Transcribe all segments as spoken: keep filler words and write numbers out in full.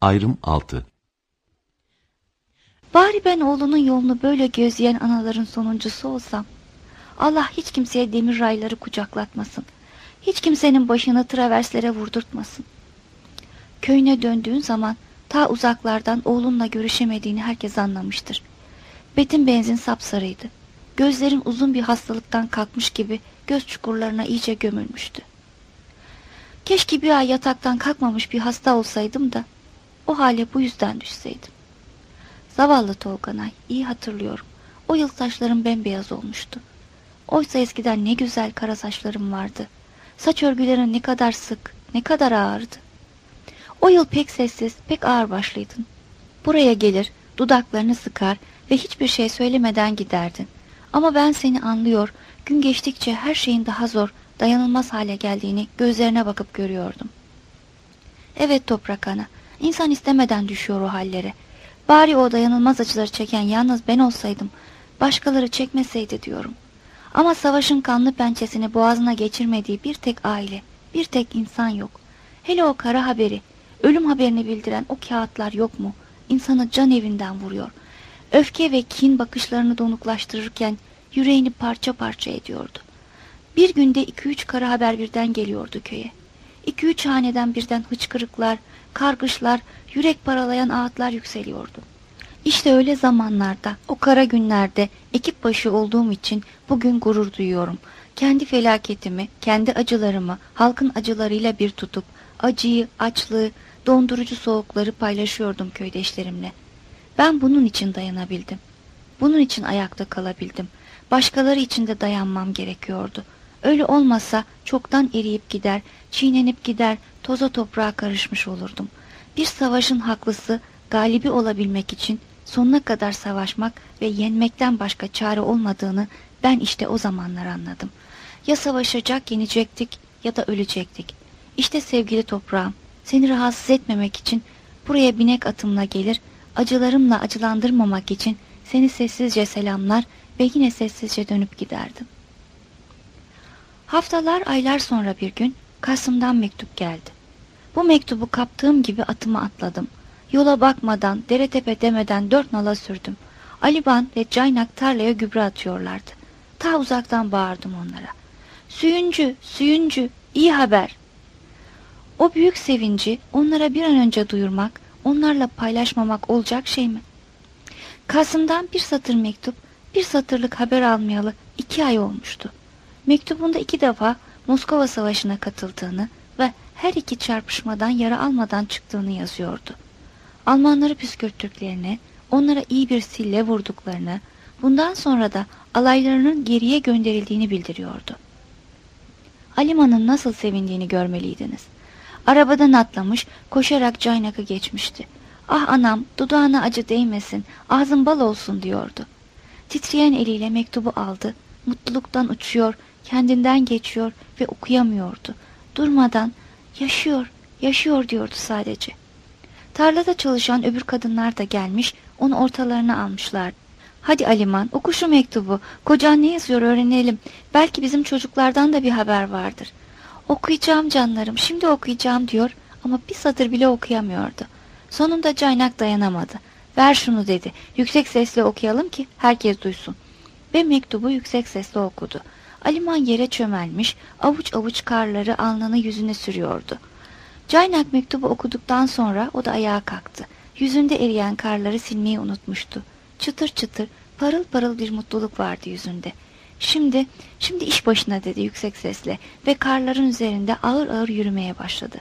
Ayrım altı. Bari ben oğlunun yolunu böyle gözleyen anaların sonuncusu olsam. Allah hiç kimseye demir rayları kucaklatmasın. Hiç kimsenin başını traverslere vurdurtmasın. Köyüne döndüğün zaman ta uzaklardan oğlunla görüşemediğini herkes anlamıştır. Betin benzin sapsarıydı. Gözlerin uzun bir hastalıktan kalkmış gibi göz çukurlarına iyice gömülmüştü. Keşke bir ay yataktan kalkmamış bir hasta olsaydım da o hale bu yüzden düşseydim. Zavallı Tolganay, iyi hatırlıyorum. O yıl saçlarım bembeyaz olmuştu. Oysa eskiden ne güzel kara saçlarım vardı. Saç örgülerin ne kadar sık, ne kadar ağırdı. O yıl pek sessiz, pek ağırbaşlıydın. Buraya gelir, dudaklarını sıkar ve hiçbir şey söylemeden giderdin. Ama ben seni anlıyor, gün geçtikçe her şeyin daha zor, dayanılmaz hale geldiğini gözlerine bakıp görüyordum. Evet Toprak Ana, insan istemeden düşüyor o hallere. Bari o dayanılmaz acıları çeken yalnız ben olsaydım, başkaları çekmeseydi diyorum. Ama savaşın kanlı pençesini boğazına geçirmediği bir tek aile, bir tek insan yok. Hele o kara haberi, ölüm haberini bildiren o kağıtlar yok mu? İnsanı can evinden vuruyor. Öfke ve kin bakışlarını donuklaştırırken yüreğini parça parça ediyordu. Bir günde iki üç kara haber birden geliyordu köye. İki üç haneden birden hıçkırıklar, kargışlar, yürek paralayan ağıtlar yükseliyordu. İşte öyle zamanlarda, o kara günlerde ekip başı olduğum için bugün gurur duyuyorum. Kendi felaketimi, kendi acılarımı halkın acılarıyla bir tutup acıyı, açlığı, dondurucu soğukları paylaşıyordum köydeşlerimle. Ben bunun için dayanabildim. Bunun için ayakta kalabildim. Başkaları için de dayanmam gerekiyordu. Öyle olmasa çoktan eriyip gider, çiğnenip gider, toza toprağa karışmış olurdum. Bir savaşın haklısı, galibi olabilmek için sonuna kadar savaşmak ve yenmekten başka çare olmadığını ben işte o zamanlar anladım. Ya savaşacak, yenecektik ya da ölecektik. İşte sevgili toprağım, seni rahatsız etmemek için buraya binek atımla gelir, acılarımla acılandırmamak için seni sessizce selamlar ve yine sessizce dönüp giderdim. Haftalar, aylar sonra bir gün Kasım'dan mektup geldi. Bu mektubu kaptığım gibi atıma atladım. Yola bakmadan, dere tepe demeden dört nala sürdüm. Aliban ve Caynak tarlaya gübre atıyorlardı. Ta uzaktan bağırdım onlara. Süyüncü, süyüncü, iyi haber. O büyük sevinci onlara bir an önce duyurmak, onlarla paylaşmamak olacak şey mi? Kasım'dan bir satır mektup, bir satırlık haber almayalı iki ay olmuştu. Mektubunda iki defa Moskova Savaşı'na katıldığını ve her iki çarpışmadan yara almadan çıktığını yazıyordu. Almanları püskürttüklerini, onlara iyi bir sille vurduklarını, bundan sonra da alaylarının geriye gönderildiğini bildiriyordu. Aliman'ın nasıl sevindiğini görmeliydiniz. Arabadan atlamış, koşarak Caynak'ı geçmişti. Ah anam, dudağına acı değmesin, ağzın bal olsun diyordu. Titreyen eliyle mektubu aldı, mutluluktan uçuyor, kendinden geçiyor ve okuyamıyordu. Durmadan, yaşıyor, yaşıyor diyordu sadece. Tarlada çalışan öbür kadınlar da gelmiş, onu ortalarına almışlardı. Hadi Aliman, oku şu mektubu, kocan ne yazıyor öğrenelim, belki bizim çocuklardan da bir haber vardır. Okuyacağım canlarım, şimdi okuyacağım diyor ama bir satır bile okuyamıyordu. Sonunda Caynak dayanamadı. Ver şunu dedi, yüksek sesle okuyalım ki herkes duysun. Ve mektubu yüksek sesle okudu. Aliman yere çömelmiş, avuç avuç karları alnını yüzüne sürüyordu. Caynak mektubu okuduktan sonra o da ayağa kalktı. Yüzünde eriyen karları silmeyi unutmuştu. Çıtır çıtır, parıl parıl bir mutluluk vardı yüzünde. Şimdi, şimdi iş başına dedi yüksek sesle ve karların üzerinde ağır ağır yürümeye başladı.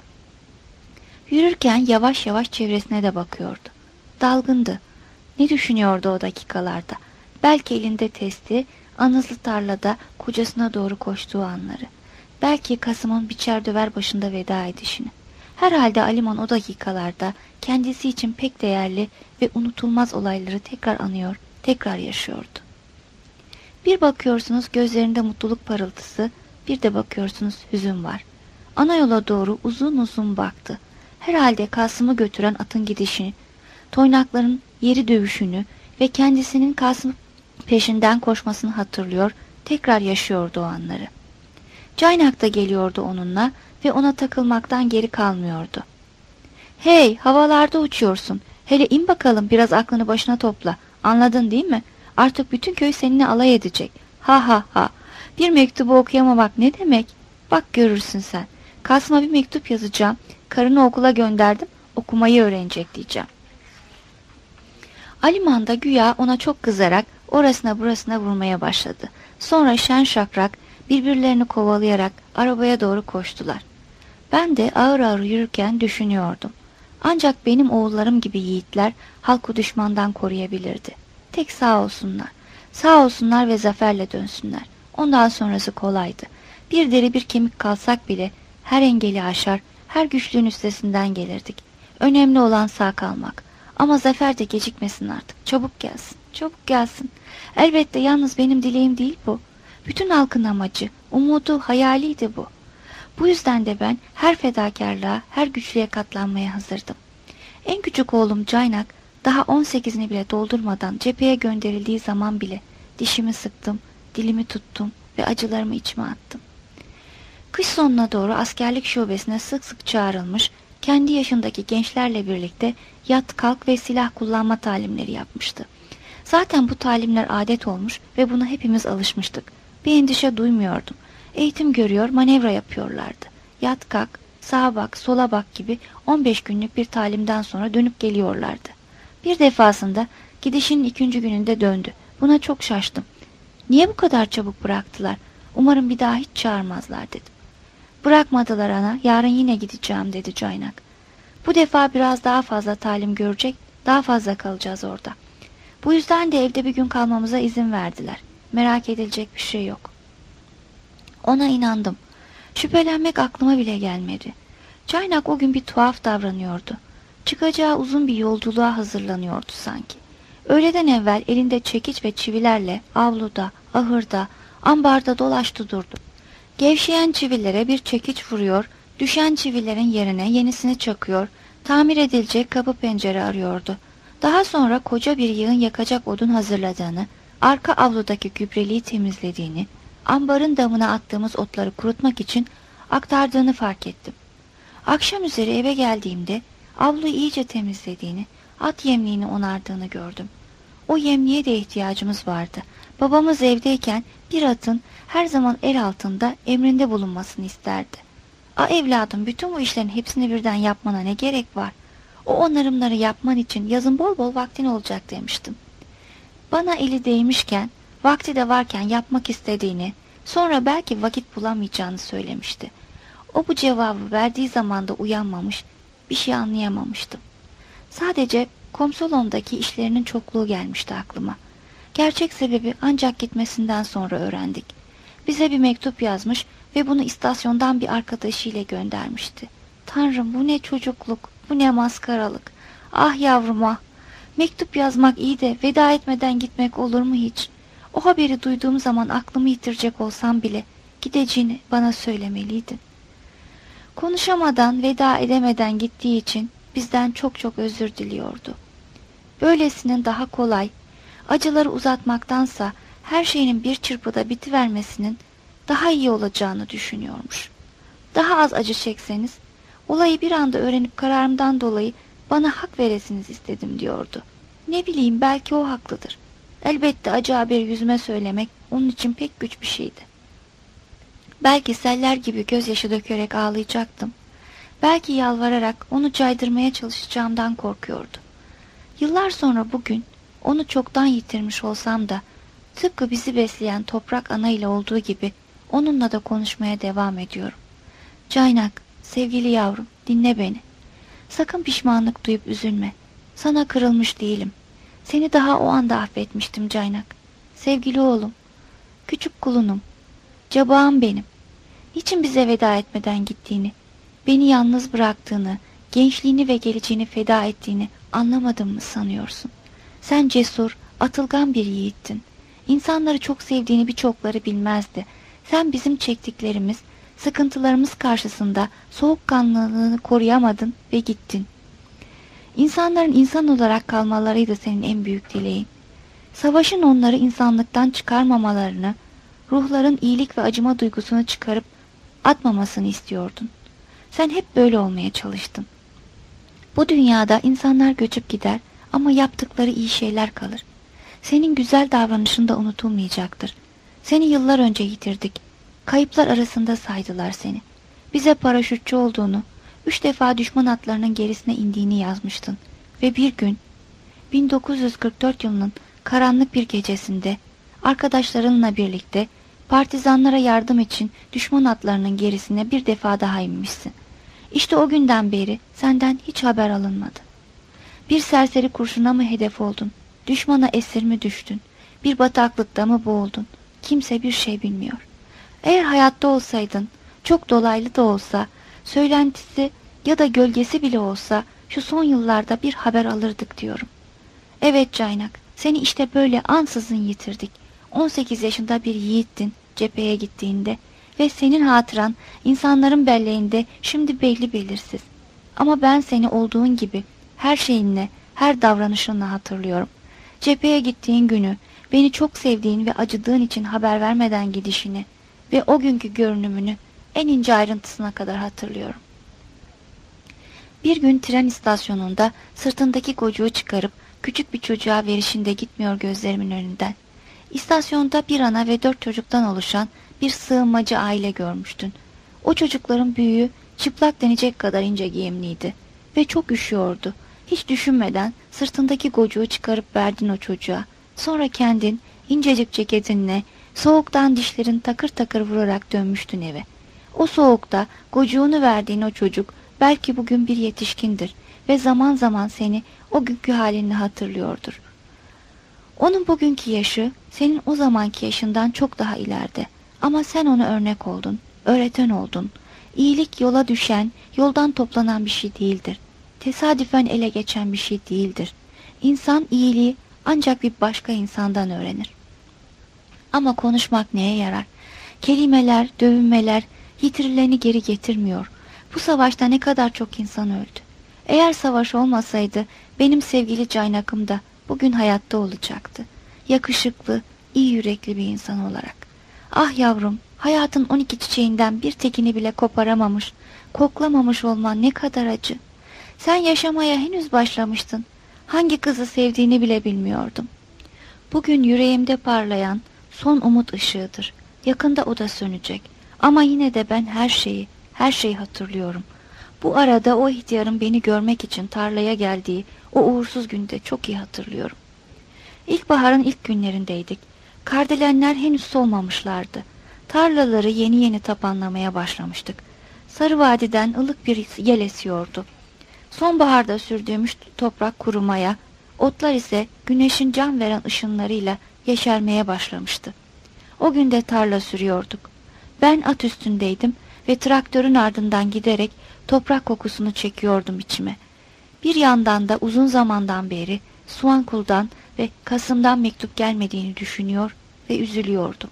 Yürürken yavaş yavaş çevresine de bakıyordu. Dalgındı. Ne düşünüyordu o dakikalarda? Belki elinde testi, anızlı tarlada kocasına doğru koştuğu anları. Belki Kasım'ın biçer döver başında veda edişini. Herhalde Aliman o dakikalarda kendisi için pek değerli ve unutulmaz olayları tekrar anıyor, tekrar yaşıyordu. Bir bakıyorsunuz gözlerinde mutluluk parıltısı, bir de bakıyorsunuz hüzün var. Ana yola doğru uzun uzun baktı. Herhalde Kasım'ı götüren atın gidişini, toynakların yeri dövüşünü ve kendisinin Kasım peşinden koşmasını hatırlıyor, tekrar yaşıyordu o anları. Caynak da geliyordu onunla ve ona takılmaktan geri kalmıyordu. Hey, havalarda uçuyorsun. Hele in bakalım, biraz aklını başına topla. Anladın değil mi? Artık bütün köy seninle alay edecek. Ha ha ha. Bir mektubu okuyamamak ne demek? Bak görürsün sen. Kasım'a bir mektup yazacağım. Karını okula gönderdim. Okumayı öğrenecek diyeceğim. Aliman da güya ona çok kızarak orasına burasına vurmaya başladı. Sonra şen şakrak birbirlerini kovalayarak arabaya doğru koştular. Ben de ağır ağır yürürken düşünüyordum. Ancak benim oğullarım gibi yiğitler halkı düşmandan koruyabilirdi. Tek sağ olsunlar. Sağ olsunlar ve zaferle dönsünler. Ondan sonrası kolaydı. Bir deri bir kemik kalsak bile her engeli aşar, her güçlüğün üstesinden gelirdik. Önemli olan sağ kalmak. Ama zafer de gecikmesin artık. Çabuk gelsin, çabuk gelsin. Elbette yalnız benim dileğim değil bu. Bütün halkın amacı, umudu, hayaliydi bu. Bu yüzden de ben her fedakarlığa, her güçlüğe katlanmaya hazırdım. En küçük oğlum Caynak daha on sekizini bile doldurmadan cepheye gönderildiği zaman bile dişimi sıktım, dilimi tuttum ve acılarımı içime attım. Kış sonuna doğru askerlik şubesine sık sık çağrılmış, kendi yaşındaki gençlerle birlikte yat, kalk ve silah kullanma talimleri yapmıştı. Zaten bu talimler adet olmuş ve buna hepimiz alışmıştık. Bir endişe duymuyordum. Eğitim görüyor, manevra yapıyorlardı. Yat kalk, sağa bak, sola bak gibi on beş günlük bir talimden sonra dönüp geliyorlardı. Bir defasında gidişinin ikinci gününde döndü. Buna çok şaştım. Niye bu kadar çabuk bıraktılar? Umarım bir daha hiç çağırmazlar dedim. Bırakmadılar ana, yarın yine gideceğim dedi Caynak. Bu defa biraz daha fazla talim görecek, daha fazla kalacağız orada. Bu yüzden de evde bir gün kalmamıza izin verdiler. Merak edilecek bir şey yok. Ona inandım. Şüphelenmek aklıma bile gelmedi. Caynak o gün bir tuhaf davranıyordu. Çıkacağı uzun bir yolculuğa hazırlanıyordu sanki. Öğleden evvel elinde çekiç ve çivilerle avluda, ahırda, ambarda dolaştı durdu. Gevşeyen çivilere bir çekiç vuruyor, düşen çivilerin yerine yenisini çakıyor, tamir edilecek kapı pencere arıyordu. Daha sonra koca bir yığın yakacak odun hazırladığını, arka avludaki gübreliği temizlediğini, ambarın damına attığımız otları kurutmak için aktardığını fark ettim. Akşam üzeri eve geldiğimde avluyu iyice temizlediğini, at yemliğini onardığını gördüm. O yemliğe de ihtiyacımız vardı. Babamız evdeyken bir atın her zaman el altında emrinde bulunmasını isterdi. "A evladım, bütün bu işlerin hepsini birden yapmana ne gerek var? O onarımları yapman için yazın bol bol vaktin olacak" demiştim. Bana eli değmişken, vakti de varken yapmak istediğini, sonra belki vakit bulamayacağını söylemişti. O bu cevabı verdiği zaman da uyanmamış, bir şey anlayamamıştım. Sadece Komsolon'daki işlerinin çokluğu gelmişti aklıma. Gerçek sebebi ancak gitmesinden sonra öğrendik. Bize bir mektup yazmış ve bunu istasyondan bir arkadaşıyla göndermişti. Tanrım, bu ne çocukluk, bu ne maskaralık. Ah yavrum ah. Mektup yazmak iyi de veda etmeden gitmek olur mu hiç? O haberi duyduğum zaman aklımı yitirecek olsam bile gideceğini bana söylemeliydin. Konuşamadan, veda edemeden gittiği için bizden çok çok özür diliyordu. Böylesinin daha kolay, acıları uzatmaktansa her şeyin bir çırpıda bitivermesinin daha iyi olacağını düşünüyormuş. Daha az acı çekseniz, olayı bir anda öğrenip kararımdan dolayı bana hak veresiniz istedim diyordu. Ne bileyim, belki o haklıdır. Elbette acı haberi yüzüme söylemek onun için pek güç bir şeydi. Belki seller gibi gözyaşı dökerek ağlayacaktım. Belki yalvararak onu caydırmaya çalışacağımdan korkuyordu. Yıllar sonra bugün onu çoktan yitirmiş olsam da tıpkı bizi besleyen toprak ana ile olduğu gibi onunla da konuşmaya devam ediyorum. Caynak, sevgili yavrum, dinle beni. Sakın pişmanlık duyup üzülme. Sana kırılmış değilim. Seni daha o anda affetmiştim Caynak. Sevgili oğlum, küçük kulunum, cabağım benim. Niçin bize veda etmeden gittiğini, beni yalnız bıraktığını, gençliğini ve geleceğini feda ettiğini anlamadın mı sanıyorsun? Sen cesur, atılgan bir yiğittin. İnsanları çok sevdiğini birçokları bilmezdi. Sen bizim çektiklerimiz, sıkıntılarımız karşısında soğukkanlılığını koruyamadın ve gittin. İnsanların insan olarak kalmalarıydı senin en büyük dileğin. Savaşın onları insanlıktan çıkarmamalarını, ruhların iyilik ve acıma duygusunu çıkarıp atmamasını istiyordun. Sen hep böyle olmaya çalıştın. Bu dünyada insanlar göçüp gider ama yaptıkları iyi şeyler kalır. Senin güzel davranışın da unutulmayacaktır. Seni yıllar önce yitirdik. Kayıplar arasında saydılar seni. Bize paraşütçü olduğunu, üç defa düşman atlarının gerisine indiğini yazmıştın. Ve bir gün, bin dokuz yüz kırk dört yılının karanlık bir gecesinde, arkadaşlarınla birlikte partizanlara yardım için düşman atlarının gerisine bir defa daha inmişsin. İşte o günden beri senden hiç haber alınmadı. Bir serseri kurşuna mı hedef oldun? Düşmana esir mi düştün? Bir bataklıkta mı boğuldun? Kimse bir şey bilmiyor. Eğer hayatta olsaydın, çok dolaylı da olsa, söylentisi ya da gölgesi bile olsa şu son yıllarda bir haber alırdık diyorum. Evet Caynak, seni işte böyle ansızın yitirdik. on sekiz yaşında bir yiğittin cepheye gittiğinde ve senin hatıran insanların belleğinde şimdi belli belirsiz. Ama ben seni olduğun gibi her şeyinle, her davranışınla hatırlıyorum. Cepheye gittiğin günü, beni çok sevdiğin ve acıdığın için haber vermeden gidişini ve o günkü görünümünü en ince ayrıntısına kadar hatırlıyorum. Bir gün tren istasyonunda sırtındaki gocuğu çıkarıp küçük bir çocuğa verişinde gitmiyor gözlerimin önünden. İstasyonda bir ana ve dört çocuktan oluşan bir sığınmacı aile görmüştün. O çocukların büyüğü çıplak denecek kadar ince giyimliydi ve çok üşüyordu. Hiç düşünmeden sırtındaki gocuğu çıkarıp verdin o çocuğa. Sonra kendin incecik ceketinle soğuktan dişlerin takır takır vurarak dönmüştün eve. O soğukta gocuğunu verdiğin o çocuk belki bugün bir yetişkindir ve zaman zaman seni o günkü halini hatırlıyordur. Onun bugünkü yaşı senin o zamanki yaşından çok daha ileride. Ama sen ona örnek oldun, öğreten oldun. İyilik yola düşen, yoldan toplanan bir şey değildir. Tesadüfen ele geçen bir şey değildir. İnsan iyiliği ancak bir başka insandan öğrenir. Ama konuşmak neye yarar? Kelimeler, dövünmeler yitirileni geri getirmiyor. Bu savaşta ne kadar çok insan öldü. Eğer savaş olmasaydı benim sevgili Caynak'ım da bugün hayatta olacaktı. Yakışıklı, iyi yürekli bir insan olarak. Ah yavrum, hayatın on iki çiçeğinden bir tekini bile koparamamış, koklamamış olman ne kadar acı. Sen yaşamaya henüz başlamıştın. Hangi kızı sevdiğini bile bilmiyordum. Bugün yüreğimde parlayan son umut ışığıdır. Yakında o da sönecek. Ama yine de ben her şeyi, her şeyi hatırlıyorum. Bu arada o ihtiyarın beni görmek için tarlaya geldiği o uğursuz günde çok iyi hatırlıyorum. İlkbaharın ilk günlerindeydik. Kardelenler henüz solmamışlardı. Tarlaları yeni yeni tapanlamaya başlamıştık. Sarı vadiden ılık bir yel esiyordu. Sonbaharda sürdüğümüz toprak kurumaya, otlar ise güneşin can veren ışınlarıyla yeşermeye başlamıştı. O gün de tarla sürüyorduk. Ben at üstündeydim ve traktörün ardından giderek toprak kokusunu çekiyordum içime. Bir yandan da uzun zamandan beri Suankul'dan ve Kasım'dan mektup gelmediğini düşünüyor ve üzülüyordum.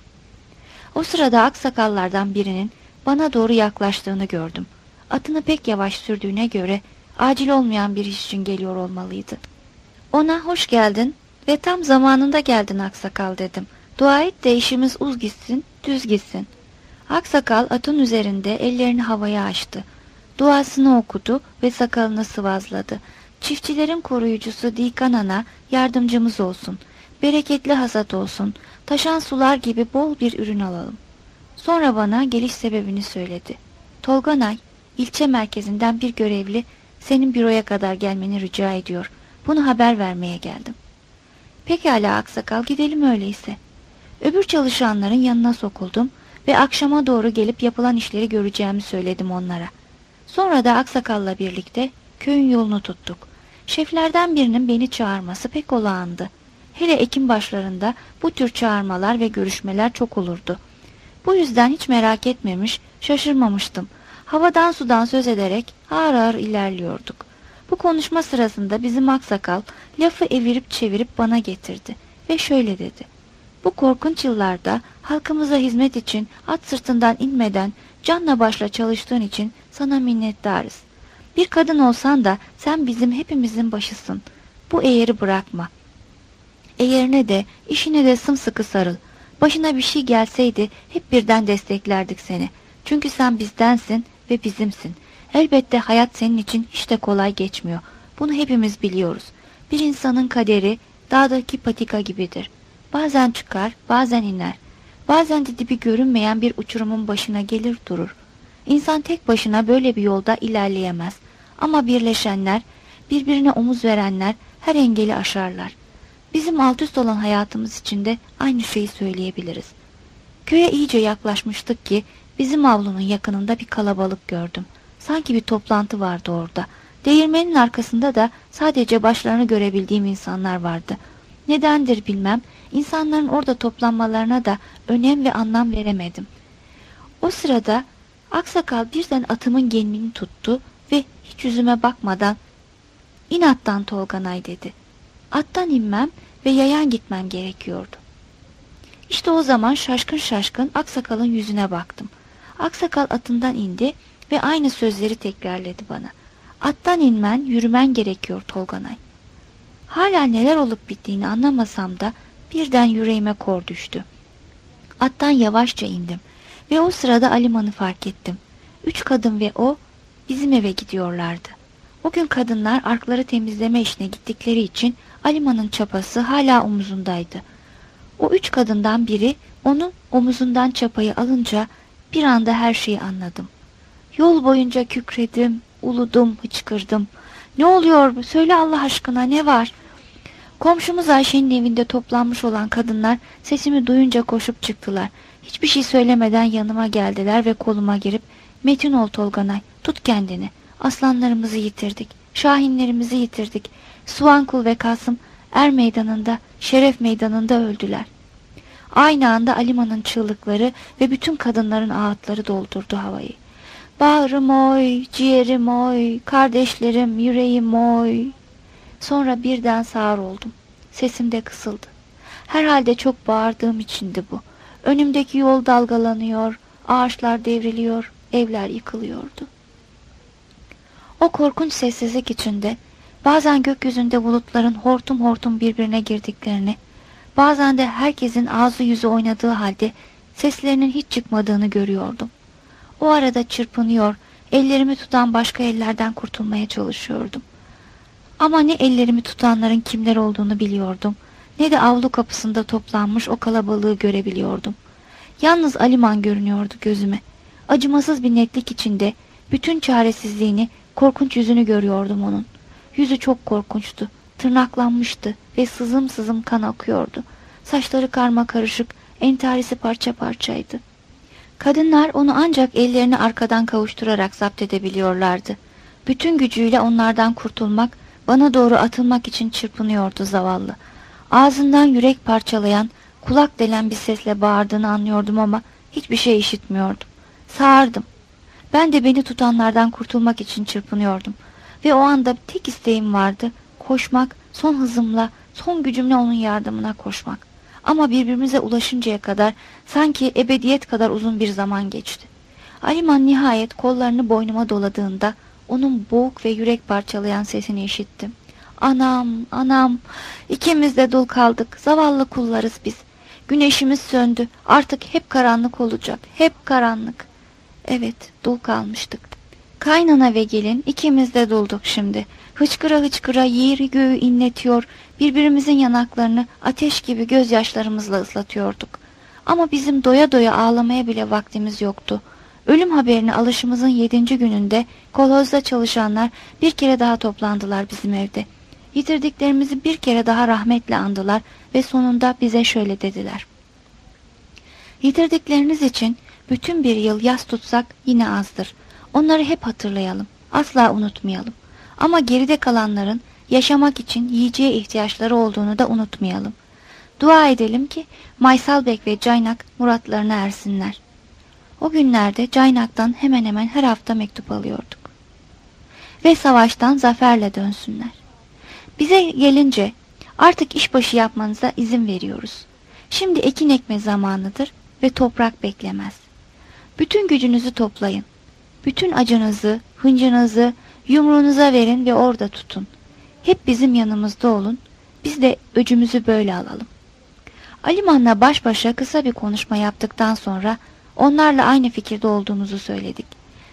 O sırada aksakallardan birinin bana doğru yaklaştığını gördüm. Atını pek yavaş sürdüğüne göre acil olmayan bir iş için geliyor olmalıydı. Ona hoş geldin ve tam zamanında geldin aksakal dedim. Dua et de işimiz uz gitsin, düz gitsin. Aksakal atın üzerinde ellerini havaya açtı. Duasını okudu ve sakalını sıvazladı. Çiftçilerin koruyucusu Dikan Ana yardımcımız olsun. Bereketli hasat olsun. Taşan sular gibi bol bir ürün alalım. Sonra bana geliş sebebini söyledi. Tolganay, ilçe merkezinden bir görevli senin büroya kadar gelmeni rica ediyor. Bunu haber vermeye geldim. Pekala aksakal, gidelim öyleyse. Öbür çalışanların yanına sokuldum ve akşama doğru gelip yapılan işleri göreceğimi söyledim onlara. Sonra da aksakalla birlikte köyün yolunu tuttuk. Şeflerden birinin beni çağırması pek olağandı. Hele ekim başlarında bu tür çağırmalar ve görüşmeler çok olurdu. Bu yüzden hiç merak etmemiş, şaşırmamıştım. Havadan sudan söz ederek ağır ağır ilerliyorduk. Bu konuşma sırasında bizim aksakal lafı evirip çevirip bana getirdi ve şöyle dedi. Bu korkunç yıllarda halkımıza hizmet için at sırtından inmeden canla başla çalıştığın için sana minnettarız. Bir kadın olsan da sen bizim hepimizin başısın. Bu eğeri bırakma. Eğerine de işine de sımsıkı sarıl. Başına bir şey gelseydi hep birden desteklerdik seni. Çünkü sen bizdensin ve bizimsin. Elbette hayat senin için hiç de kolay geçmiyor. Bunu hepimiz biliyoruz. Bir insanın kaderi dağdaki patika gibidir. Bazen çıkar, bazen iner. Bazen de dibi görünmeyen bir uçurumun başına gelir durur. İnsan tek başına böyle bir yolda ilerleyemez. Ama birleşenler, birbirine omuz verenler her engeli aşarlar. Bizim alt üst olan hayatımız için de aynı şeyi söyleyebiliriz. Köye iyice yaklaşmıştık ki bizim avlunun yakınında bir kalabalık gördüm. Sanki bir toplantı vardı orada. Değirmenin arkasında da sadece başlarını görebildiğim insanlar vardı. Nedendir bilmem, insanların orada toplanmalarına da önem ve anlam veremedim. O sırada aksakal birden atımın gelmini tuttu ve hiç yüzüme bakmadan "İn attan Tolganay" dedi. Attan inmem ve yayan gitmem gerekiyordu. İşte o zaman şaşkın şaşkın aksakalın yüzüne baktım. Aksakal atından indi ve aynı sözleri tekrarladı bana. "Attan inmen, yürümen gerekiyor Tolganay." Hala neler olup bittiğini anlamasam da birden yüreğime kor düştü. Attan yavaşça indim ve o sırada Aliman'ı fark ettim. Üç kadın ve o bizim eve gidiyorlardı. O gün kadınlar arkları temizleme işine gittikleri için Aliman'ın çapası hala omuzundaydı. O üç kadından biri onun omuzundan çapayı alınca bir anda her şeyi anladım. Yol boyunca kükredim, uludum, hıçkırdım. "Ne oluyor? Söyle Allah aşkına, ne var?" Komşumuz Ayşe'nin evinde toplanmış olan kadınlar sesimi duyunca koşup çıktılar. Hiçbir şey söylemeden yanıma geldiler ve koluma girip "Metin ol Tolganay, tut kendini. Aslanlarımızı yitirdik, şahinlerimizi yitirdik. Suvankul ve Kasım er meydanında, şeref meydanında öldüler." Aynı anda Aliman'ın çığlıkları ve bütün kadınların ağıtları doldurdu havayı. "Bağrım oy, ciğerim oy, kardeşlerim, yüreğim oy." Sonra birden sağır oldum. Sesim de kısıldı. Herhalde çok bağırdığım içindi bu. Önümdeki yol dalgalanıyor, ağaçlar devriliyor, evler yıkılıyordu. O korkunç sessizlik içinde bazen gökyüzünde bulutların hortum hortum birbirine girdiklerini, bazen de herkesin ağzı yüzü oynadığı halde seslerinin hiç çıkmadığını görüyordum. O arada çırpınıyor, ellerimi tutan başka ellerden kurtulmaya çalışıyordum. Ama ne ellerimi tutanların kimler olduğunu biliyordum, ne de avlu kapısında toplanmış o kalabalığı görebiliyordum. Yalnız Aliman görünüyordu gözüme. Acımasız bir netlik içinde bütün çaresizliğini, korkunç yüzünü görüyordum onun. Yüzü çok korkunçtu, tırnaklanmıştı ve sızım sızım kan akıyordu. Saçları karma karışık, entarisi parça parçaydı. Kadınlar onu ancak ellerini arkadan kavuşturarak zapt edebiliyorlardı. Bütün gücüyle onlardan kurtulmak, bana doğru atılmak için çırpınıyordu zavallı. Ağzından yürek parçalayan, kulak delen bir sesle bağırdığını anlıyordum ama hiçbir şey işitmiyordum. Sağırdım. Ben de beni tutanlardan kurtulmak için çırpınıyordum. Ve o anda tek isteğim vardı, koşmak, son hızımla, son gücümle onun yardımına koşmak. Ama birbirimize ulaşıncaya kadar sanki ebediyet kadar uzun bir zaman geçti. Aliman nihayet kollarını boynuma doladığında onun boğuk ve yürek parçalayan sesini işittim. "Anam, anam, ikimiz de dul kaldık, zavallı kullarız biz. Güneşimiz söndü, artık hep karanlık olacak, hep karanlık." Evet, dul kalmıştık. Kaynana ve gelin ikimiz de dulduk şimdi. Hıçkıra hıçkıra yeri göğü inletiyor, birbirimizin yanaklarını ateş gibi gözyaşlarımızla ıslatıyorduk. Ama bizim doya doya ağlamaya bile vaktimiz yoktu. Ölüm haberini alışımızın yedinci gününde kolhozda çalışanlar bir kere daha toplandılar bizim evde. Yitirdiklerimizi bir kere daha rahmetle andılar ve sonunda bize şöyle dediler: "Yitirdikleriniz için bütün bir yıl yas tutsak yine azdır. Onları hep hatırlayalım, asla unutmayalım. Ama geride kalanların yaşamak için yiyeceğe ihtiyaçları olduğunu da unutmayalım. Dua edelim ki Maysalbek ve Caynak muratlarına ersinler." O günlerde Caynak'tan hemen hemen her hafta mektup alıyorduk. Ve savaştan zaferle dönsünler. Bize gelince artık işbaşı yapmanıza izin veriyoruz. Şimdi ekin ekme zamanıdır ve toprak beklemez. Bütün gücünüzü toplayın. Bütün acınızı, hıncınızı yumruğunuza verin ve orada tutun. Hep bizim yanımızda olun. Biz de öcümüzü böyle alalım. Aliman'la baş başa kısa bir konuşma yaptıktan sonra onlarla aynı fikirde olduğumuzu söyledik.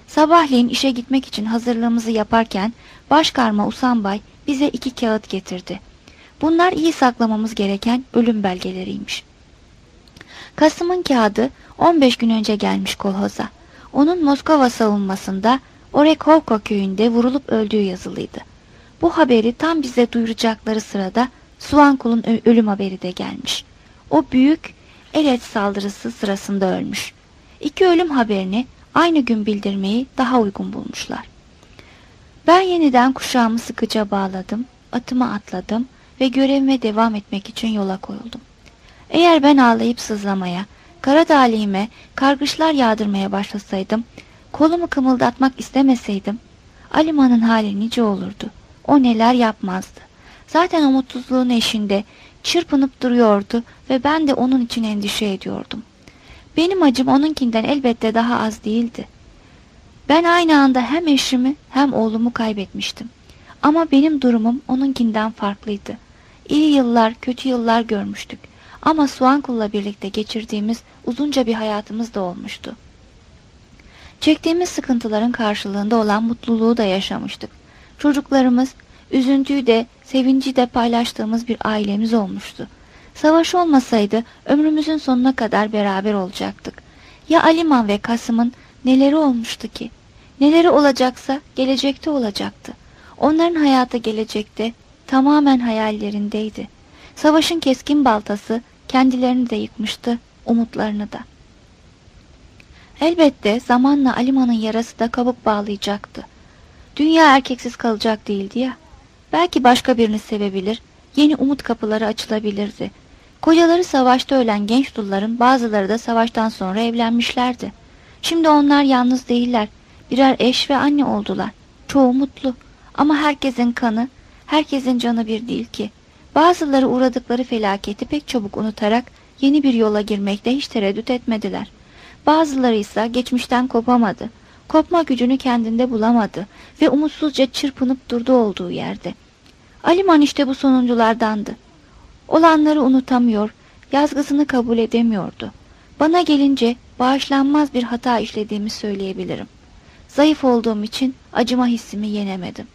Sabahleyin işe gitmek için hazırlığımızı yaparken Başkarma Usanbay bize iki kağıt getirdi. Bunlar iyi saklamamız gereken ölüm belgeleriymiş. Kasım'ın kağıdı on beş gün önce gelmiş kolhoza. Onun Moskova savunmasında Orekhovka köyünde vurulup öldüğü yazılıydı. Bu haberi tam bize duyuracakları sırada Suvankul'un ölüm haberi de gelmiş. O büyük Elet saldırısı sırasında ölmüş. İki ölüm haberini aynı gün bildirmeyi daha uygun bulmuşlar. Ben yeniden kuşağımı sıkıca bağladım, atıma atladım ve görevime devam etmek için yola koyuldum. Eğer ben ağlayıp sızlamaya, kara talihime kargışlar yağdırmaya başlasaydım, kolumu kımıldatmak istemeseydim, Aliman'ın hali nice olurdu. O neler yapmazdı. Zaten umutsuzluğun eşinde çırpınıp duruyordu ve ben de onun için endişe ediyordum. Benim acım onunkinden elbette daha az değildi. Ben aynı anda hem eşimi hem oğlumu kaybetmiştim. Ama benim durumum onunkinden farklıydı. İyi yıllar, kötü yıllar görmüştük. Ama Suankul'la birlikte geçirdiğimiz uzunca bir hayatımız da olmuştu. Çektiğimiz sıkıntıların karşılığında olan mutluluğu da yaşamıştık. Çocuklarımız, üzüntüyü de, sevinci de paylaştığımız bir ailemiz olmuştu. Savaş olmasaydı ömrümüzün sonuna kadar beraber olacaktık. Ya Aliman ve Kasım'ın neleri olmuştu ki? Neleri olacaksa gelecekte olacaktı. Onların hayatı gelecekte tamamen hayallerindeydi. Savaşın keskin baltası kendilerini de yıkmıştı, umutlarını da. Elbette zamanla Aliman'ın yarası da kabuk bağlayacaktı. Dünya erkeksiz kalacak değildi ya. Belki başka birini sevebilir, yeni umut kapıları açılabilirdi. Kocaları savaşta ölen genç dulların bazıları da savaştan sonra evlenmişlerdi. Şimdi onlar yalnız değiller, birer eş ve anne oldular. Çoğu mutlu ama herkesin kanı, herkesin canı bir değil ki. Bazıları uğradıkları felaketi pek çabuk unutarak yeni bir yola girmekte hiç tereddüt etmediler. Bazıları ise geçmişten kopamadı. Kopma gücünü kendinde bulamadı ve umutsuzca çırpınıp durdu olduğu yerde. Aliman işte bu sonunculardandı. Olanları unutamıyor, yazgısını kabul edemiyordu. Bana gelince bağışlanmaz bir hata işlediğimi söyleyebilirim. Zayıf olduğum için acıma hissimi yenemedim.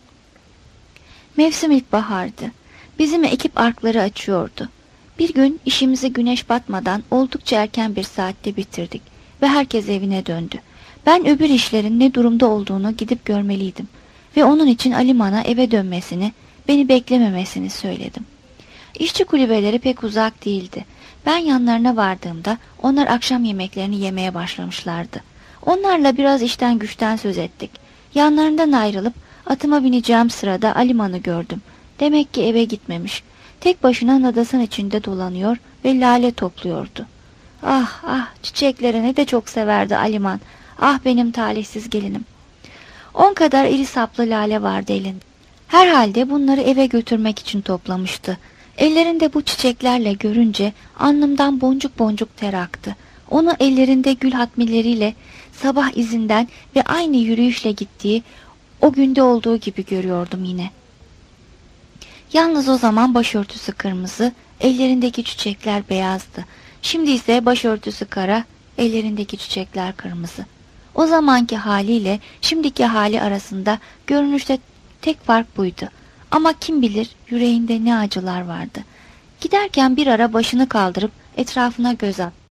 Mevsim ilkbahardı. Bizim ekip arkları açıyordu. Bir gün işimizi güneş batmadan oldukça erken bir saatte bitirdik ve herkes evine döndü. Ben öbür işlerin ne durumda olduğunu gidip görmeliydim ve onun için Aliman'a eve dönmesini, beni beklememesini söyledim. İşçi kulübeleri pek uzak değildi. Ben yanlarına vardığımda onlar akşam yemeklerini yemeye başlamışlardı. Onlarla biraz işten güçten söz ettik. Yanlarından ayrılıp atıma bineceğim sırada Aliman'ı gördüm. Demek ki eve gitmemiş. Tek başına nadasın içinde dolanıyor ve lale topluyordu. Ah ah, çiçekleri ne de çok severdi Aliman. Ah benim talihsiz gelinim. On kadar iri saplı lale vardı elinde. Herhalde bunları eve götürmek için toplamıştı. Ellerinde bu çiçeklerle görünce alnımdan boncuk boncuk ter aktı. Onu ellerinde gül hatmileriyle sabah izinden ve aynı yürüyüşle gittiği o günde olduğu gibi görüyordum yine. Yalnız o zaman başörtüsü kırmızı, ellerindeki çiçekler beyazdı. Şimdi ise başörtüsü kara, ellerindeki çiçekler kırmızı. O zamanki haliyle şimdiki hali arasında görünüşte tek fark buydu. Ama kim bilir yüreğinde ne acılar vardı. Giderken bir ara başını kaldırıp etrafına göz attı.